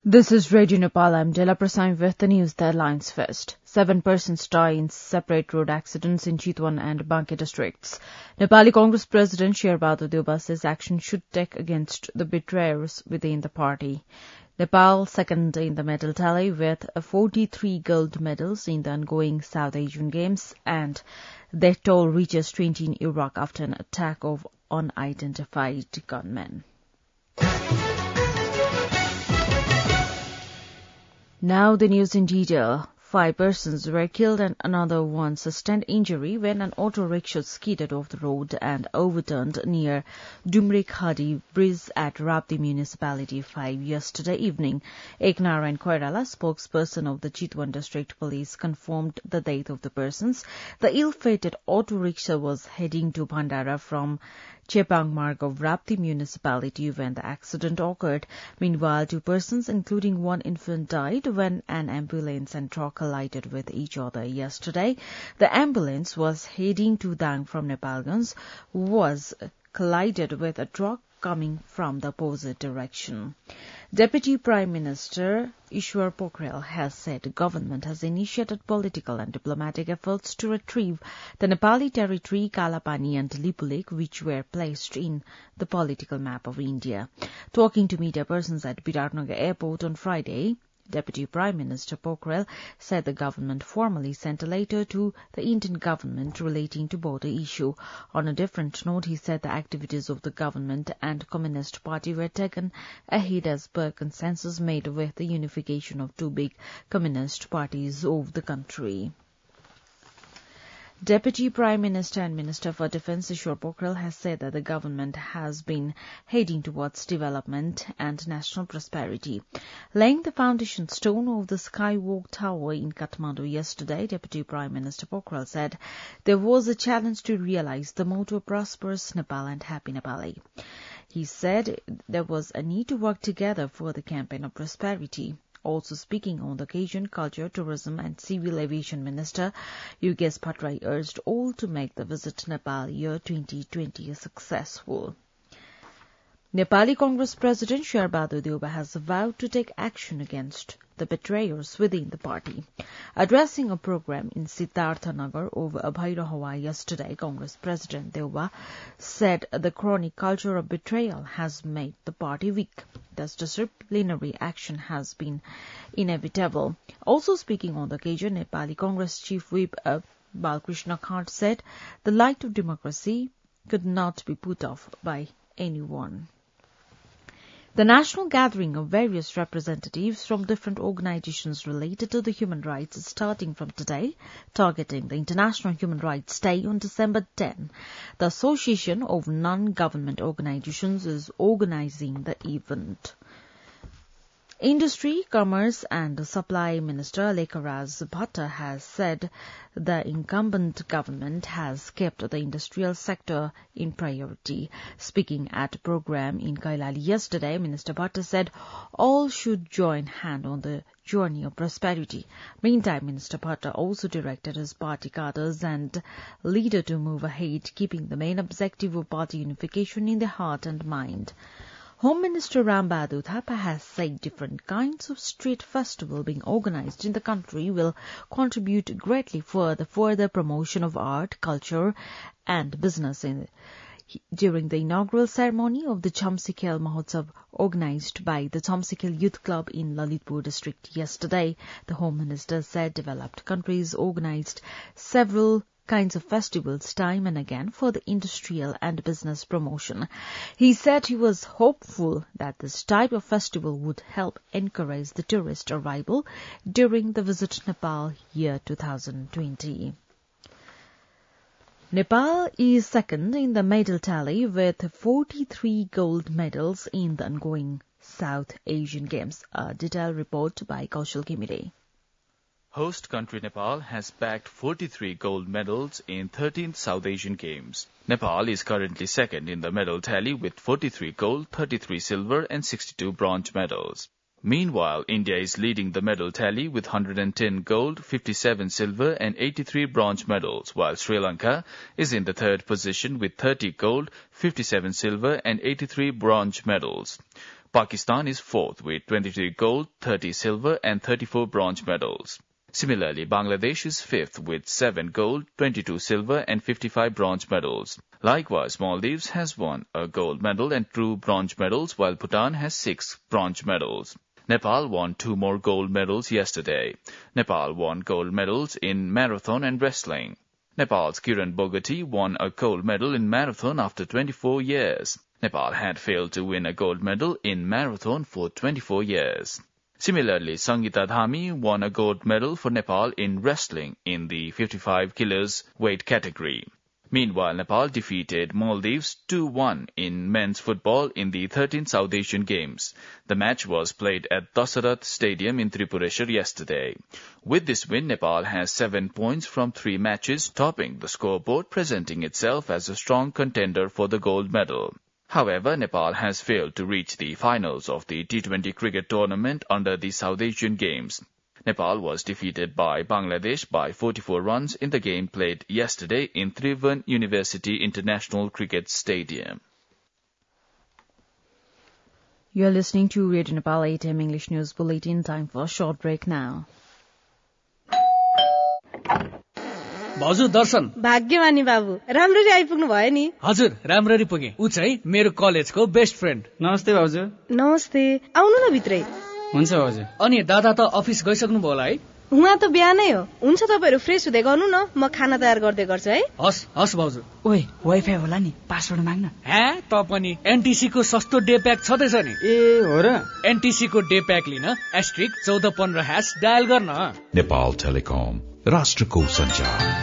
This is Radio Nepal. I'm Dela Prasad with the news headlines first. 7 persons die in separate road accidents in Chitwan and Banke districts. Nepali Congress President Sherbahadur Deuba says action should take against the betrayers within the party. Nepal second in the medal tally with 43 gold medals in the ongoing South Asian Games, and their toll reaches 20 in Iraq after an attack of unidentified gunmen. Now the news in detail. 5 persons were killed and another one sustained injury when an auto rickshaw skidded off the road and overturned near Dumri Khadi Bridge at Rapti Municipality 5 yesterday evening. Eknarayan Koirala, spokesperson of the Chitwan District Police, confirmed the death of the persons. The ill-fated auto rickshaw was heading to Bhandara from Chepang Marg of Rapti Municipality when the accident occurred. Meanwhile, 2 persons, including 1 infant, died when an ambulance and truck collided with each other yesterday. The ambulance was heading to Dang from Nepalganj, was collided with a truck coming from the opposite direction. Deputy Prime Minister Ishwar Pokhrel has said the government has initiated political and diplomatic efforts to retrieve the Nepali territory Kalapani and Lipulek, which were placed in the political map of India. Talking to media persons at Biratnagar Airport on Friday, Deputy Prime Minister Pokhrel said the government formally sent a letter to the Indian government relating to border issue. On a different note, he said the activities of the government and Communist Party were taken ahead as per consensus made with the unification of 2 big communist parties of the country. Deputy Prime Minister and Minister for Defence Ishwar Pokhrel has said that the government has been heading towards development and national prosperity. Laying the foundation stone of the Skywalk Tower in Kathmandu yesterday, Deputy Prime Minister Pokhrel said there was a challenge to realise the motto Prosperous Nepal and Happy Nepali. He said there was a need to work together for the campaign of prosperity. Also speaking on the occasion, Culture, Tourism and Civil Aviation Minister Yogesh Bhattrai urged all to make the visit to Nepal year 2020 successful. Nepali Congress President Sherbahadur Deuba has vowed to take action against the betrayers within the party. Addressing a program in Siddhartha Nagar over Abhaira Hawa yesterday, Congress President Deuba said the chronic culture of betrayal has made the party weak. Thus, disciplinary action has been inevitable. Also speaking on the occasion, Nepali Congress Chief Whip Balkrishna Khart said the light of democracy could not be put off by anyone. The national gathering of various representatives from different organizations related to the human rights is starting from today, targeting the International Human Rights Day on December 10. The Association of Non-Government Organizations is organizing the event. Industry, Commerce and Supply Minister Lekharaj Bhatta has said the incumbent government has kept the industrial sector in priority. Speaking at a program in Kailali yesterday, Minister Bhatta said all should join hand on the journey of prosperity. Meantime, Minister Bhatta also directed his party cadres and leader to move ahead, keeping the main objective of party unification in their heart and mind. Home Minister Ram Bahadur Thapa has said different kinds of street festival being organized in the country will contribute greatly for the further promotion of art, culture and business. During the inaugural ceremony of the Chamsikhel Mahotsav organized by the Chamsikhel Youth Club in Lalitpur district yesterday, the Home Minister said developed countries organized several kinds of festivals time and again for the industrial and business promotion. He said he was hopeful that this type of festival would help encourage the tourist arrival during the visit to Nepal year 2020. Nepal is second in the medal tally with 43 gold medals in the ongoing South Asian Games. A detailed report by Kaushal Kimire. Host country Nepal has bagged 43 gold medals in 13th South Asian Games. Nepal is currently second in the medal tally with 43 gold, 33 silver and 62 bronze medals. Meanwhile, India is leading the medal tally with 110 gold, 57 silver and 83 bronze medals, while Sri Lanka is in the third position with 30 gold, 57 silver and 83 bronze medals. Pakistan is fourth with 23 gold, 30 silver and 34 bronze medals. Similarly, Bangladesh is fifth with 7 gold, 22 silver and 55 bronze medals. Likewise, Maldives has won a gold medal and 2 bronze medals, while Bhutan has 6 bronze medals. Nepal won 2 more gold medals yesterday. Nepal won gold medals in marathon and wrestling. Nepal's Kiran Bogati won a gold medal in marathon after 24 years. Nepal had failed to win a gold medal in marathon for 24 years. Similarly, Sangeeta Dhami won a gold medal for Nepal in wrestling in the 55 kilos weight category. Meanwhile, Nepal defeated Maldives 2-1 in men's football in the 13th South Asian Games. The match was played at Dasarath Stadium in Tripureshwar yesterday. With this win, Nepal has 7 points from 3 matches, topping the scoreboard, presenting itself as a strong contender for the gold medal. However, Nepal has failed to reach the finals of the T20 cricket tournament under the South Asian Games. Nepal was defeated by Bangladesh by 44 runs in the game played yesterday in Tribhuvan University International Cricket Stadium. You are listening to Radio Nepal 8 AM English News Bulletin. Time for a short break now. भाउजू दर्शन भाग्यमानी बाबु राम्ररी आइपुग्नु भयो नि हजुर राम्ररी पुगे उ चाहिँ मेरो कलेजको बेस्ट फ्रेन्ड नमस्ते भाउजू नमस्ते आउनु न भित्रै हुन्छ भाउजू अनि दादा त अफिस गइसक्नु भयो होला है उहाँ त बिहानै हो हुन्छ तपाईहरु फ्रेस हुँदै गर्नु न म खाना तयार गर्दै गर्छु है हस् हस् भाउजू ओए वाइफाई होला नि पासवर्ड माग्न हे त पनि एनटीसी को सस्तो डे प्याक छदैछ नि ए हो र एनटीसी को डे प्याक लिन *1415# डायल गर्न नेपाल टेलिकम राष्ट्रको सञ्चार.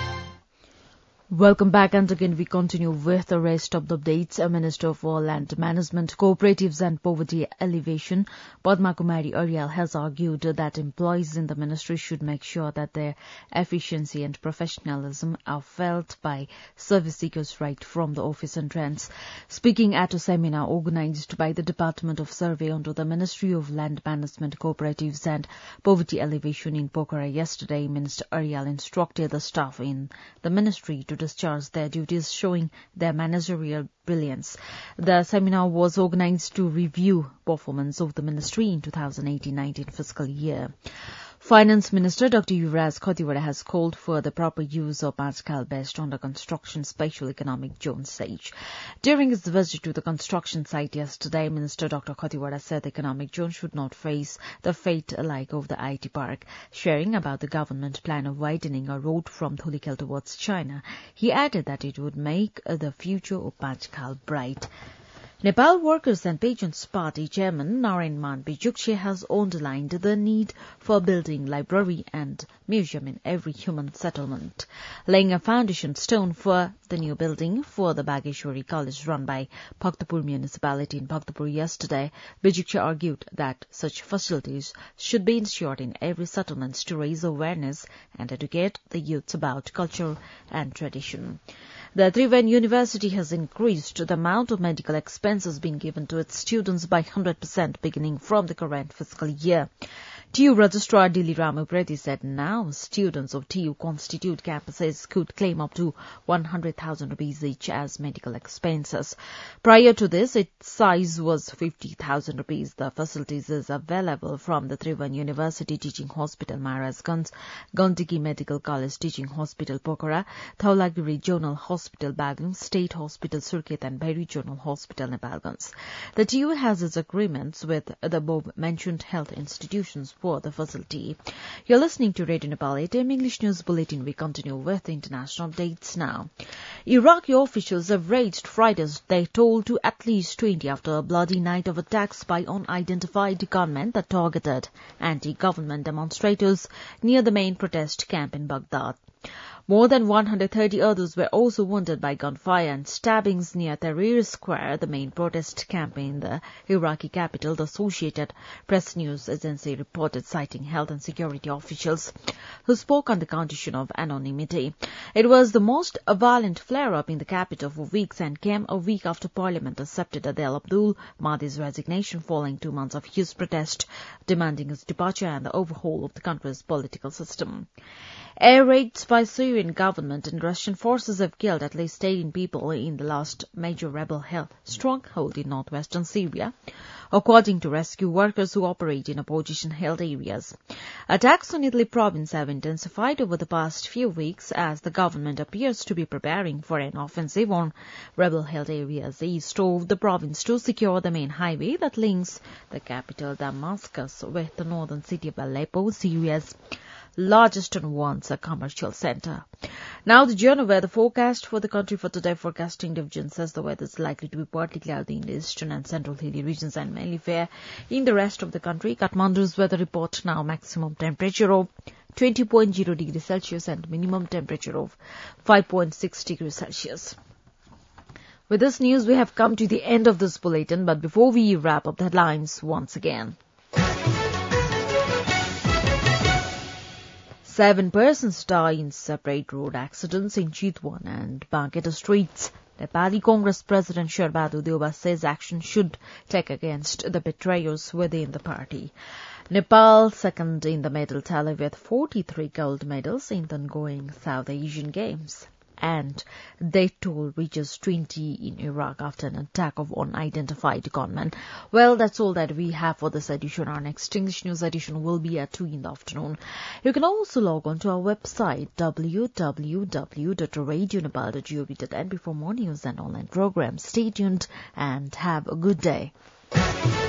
Welcome back, and again we continue with the rest of the updates. Minister for Land Management, Cooperatives and Poverty Alleviation, Padma Kumari Aryal, has argued that employees in the ministry should make sure that their efficiency and professionalism are felt by service seekers right from the office entrance. Speaking at a seminar organized by the Department of Survey under the Ministry of Land Management, Cooperatives and Poverty Alleviation in Pokhara yesterday, Minister Aryal instructed the staff in the ministry to discharge their duties, showing their managerial brilliance. The seminar was organized to review performance of the ministry in 2018-19 fiscal year. Finance Minister Dr. Yuvraj Khatiwada has called for the proper use of Pachkal based on the construction special economic zone stage. During his visit to the construction site yesterday, Minister Dr. Khatiwada said the economic zone should not face the fate like of the IT park. Sharing about the government plan of widening a road from Thulikhel towards China, he added that it would make the future of Pachkal bright. Nepal Workers and Pensions Party Chairman Narayan Bijukche has underlined the need for building library and museum in every human settlement. Laying a foundation stone for the new building for the Bageshwari College run by Bhaktapur Municipality in Bhaktapur yesterday, Bijukche argued that such facilities should be ensured in every settlement to raise awareness and educate the youth about culture and tradition. The Tribhuvan University has increased the amount of medical expenses being given to its students by 100% beginning from the current fiscal year. TU Registrar Dili Ramupreti said now students of TU constitute campuses could claim up to 100,000 rupees each as medical expenses. Prior to this, its size was 50,000 rupees. The facilities is available from the Tribhuvan University Teaching Hospital Maharajganj, Gandiki Medical College Teaching Hospital Pokhara, Thaulagiri Zonal Hospital Bagum, State Hospital Surkhet and Bhairi Zonal Hospital Nepalganj. The TU has its agreements with the above-mentioned health institutions for the facility. You're listening to Radio Nepal 8 AM English News Bulletin. We continue with international updates now. Iraqi officials have raised Friday's death toll to at least 20 after a bloody night of attacks by unidentified gunmen that targeted anti-government demonstrators near the main protest camp in Baghdad. More than 130 others were also wounded by gunfire and stabbings near Tahrir Square, the main protest camp in the Iraqi capital, the Associated Press News Agency reported, citing health and security officials who spoke on the condition of anonymity. It was the most violent flare-up in the capital for weeks and came a week after Parliament accepted Adel Abdul Mahdi's resignation following 2 months of huge protest demanding his departure and the overhaul of the country's political system. Air raids by Syrian government and Russian forces have killed at least 18 people in the last major rebel stronghold in northwestern Syria, according to rescue workers who operate in opposition-held areas. Attacks on Idlib province have intensified over the past few weeks as the government appears to be preparing for an offensive on rebel-held areas east of the province to secure the main highway that links the capital Damascus with the northern city of Aleppo, Syria's largest and once a commercial center. Now the Journal weather forecast for the country for today. Forecasting division says the weather is likely to be partly cloudy in the eastern and central hilly regions and mainly fair in the rest of the country. Kathmandu's weather report now: maximum temperature of 20.0 degrees Celsius and minimum temperature of 5.6 degrees Celsius. With this news, we have come to the end of this bulletin, but before we wrap up the headlines once again. 7 persons die in separate road accidents in Chitwan and Banque districts. Nepali Congress President Sherbadu Deoba says action should take against the betrayers within the party. Nepal second in the medal tally with 43 gold medals in the ongoing South Asian Games. And death toll reaches 20 in Iraq after an attack of unidentified gunmen. Well, that's all that we have for this edition. Our next English news edition will be at 2 in the afternoon. You can also log on to our website www.radionepal.gov.in for more news and online programs. Stay tuned and have a good day.